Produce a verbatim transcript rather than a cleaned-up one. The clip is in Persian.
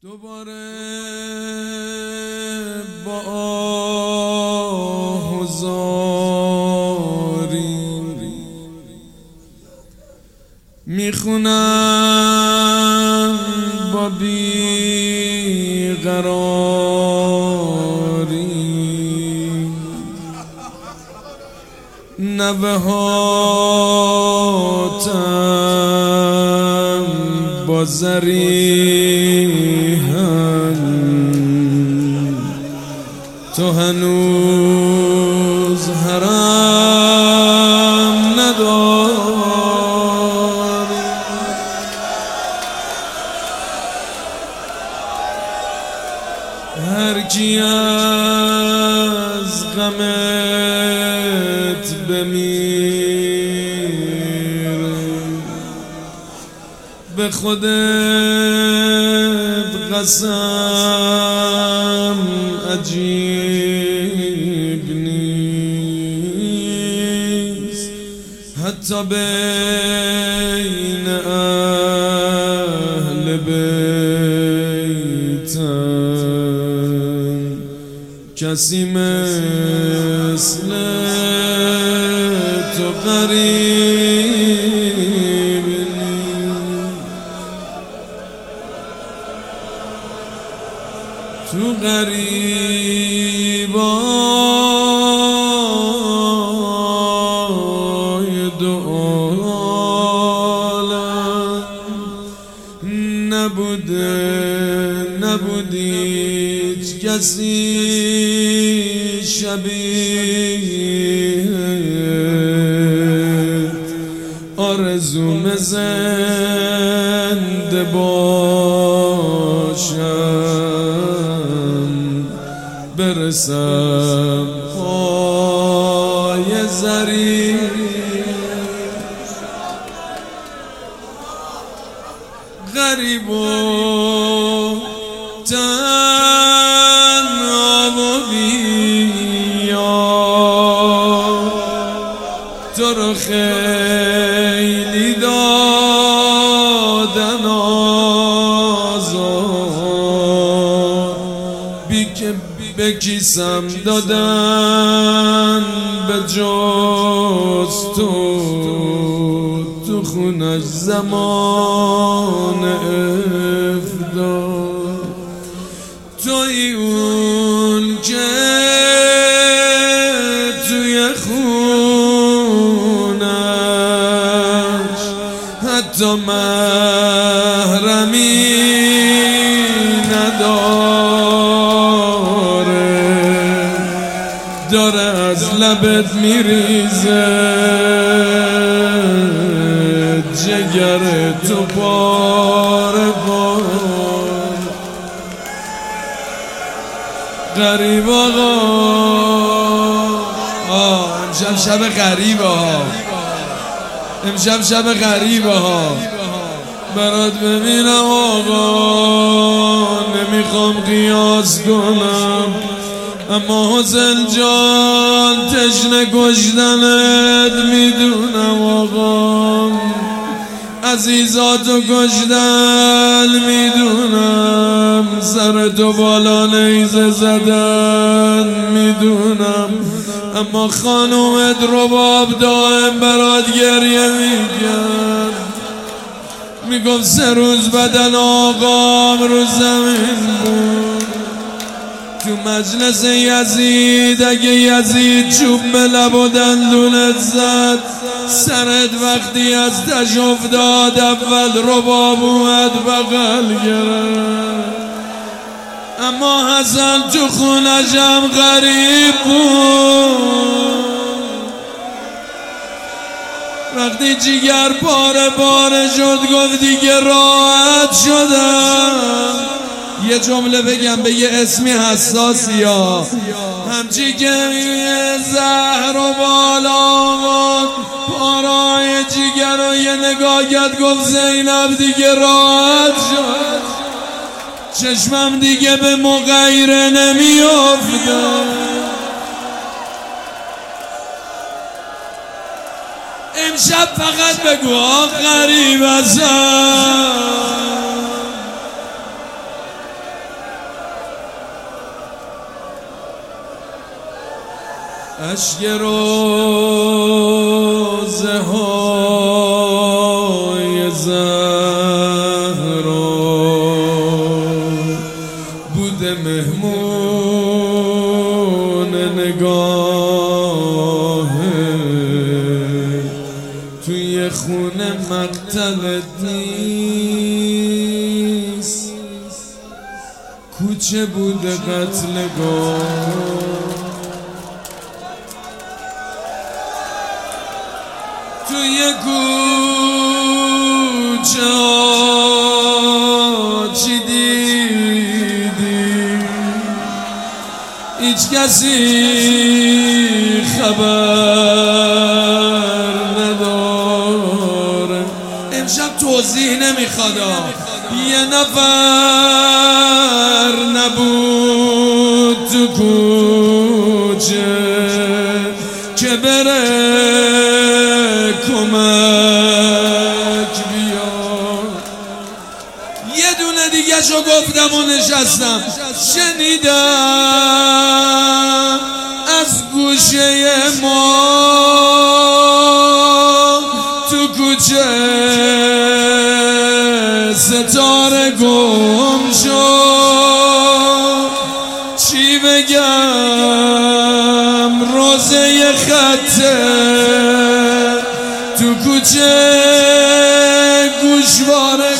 دوباره با آه و زاری میخونم با بیقراری نوه هاتم با زریحن تو هنوز حرم نداری هر کی از غمت بمیره به خودت قسم عجیب نیست حتی بین اهل بیتم کسی مثل تو غریب تو غریبای دو عالم نبوده نبودی هیچ کسی شبیه آرزوم زنده باشم برسم پای زری غریب و تنها و بیار تو رو خیلی دادن آزار بی که به کیسم دادن به جز تو تو خونش زمان افدار توی اون که توی خونش حتی محرمی نداره داره از لبت میریزه جگر تو پاره پاره غریب آقا آه امشب شب غریبه ها امشب شب غریبه ها برات ببینم آقا نمیخوام قیاس کنم اما حسین جان تشنه کشتنت میدونم آقا عزیزاتو کشتن میدونم سر تو بالا نیزه زدن میدونم اما خانومت رباب دائم برات گریه میکرد میگفت سه روز بدن آقام رو زمین بود تو مجلس یزید اگه یزید چوب به لب و دندونت زد سرت وقتی از تش افتاد اول رباب اومد بغل گرفت اما حسن تو خونشم غریب بود وقتی جیگر پاره پاره شد گفت دیگه راحت شدم یه جمله بگم به یه اسمی حساسی ها همچی که زهر و بالا و پارای جیگر و یه نگاه کرد گفت زینب دیگه راحت شد چشمم دیگه به مغیره نمیافته امشب فقط بگو آه غریب ازم اشک روزه های زهرا بوده مهمون نگاه توی خونه مقتل نیست، کوچه بوده قتلگاه. توی کوچه ها چی دیدی؟ هیچ کسی خبر نداره. امشب توضیح نمیخواد، یه نفر نبود تو کوچه که بره کمک بیاد. یه دونه دیگه شو گفتم و نشستم، شنیدم از گوشه ما تو کوچه ستاره گم شد. چی بگم روزه خطه تو کوچه گوشواره